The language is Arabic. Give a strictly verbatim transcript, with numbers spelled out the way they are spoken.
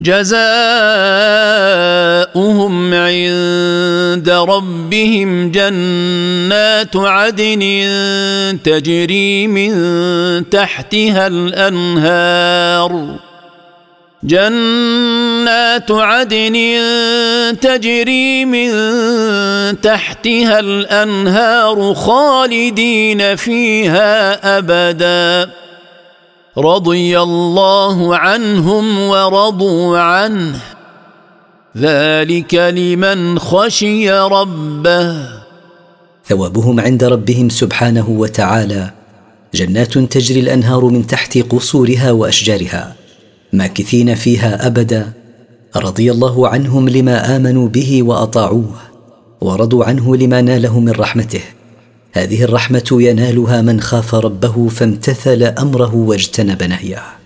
جزاؤهم عند ربهم جنات عدن تجري من تحتها الأنهار جنات عدن تجري من تحتها الأنهار خالدين فيها أبدا رضي الله عنهم ورضوا عنه ذلك لمن خشي ربه. ثوابهم عند ربهم سبحانه وتعالى جنات تجري الأنهار من تحت قصورها وأشجارها ماكثين فيها أبدا رضي الله عنهم لما آمنوا به وأطاعوه ورضوا عنه لما ناله من رحمته. هذه الرحمة ينالها من خاف ربه فامتثل أمره واجتنب نهيه.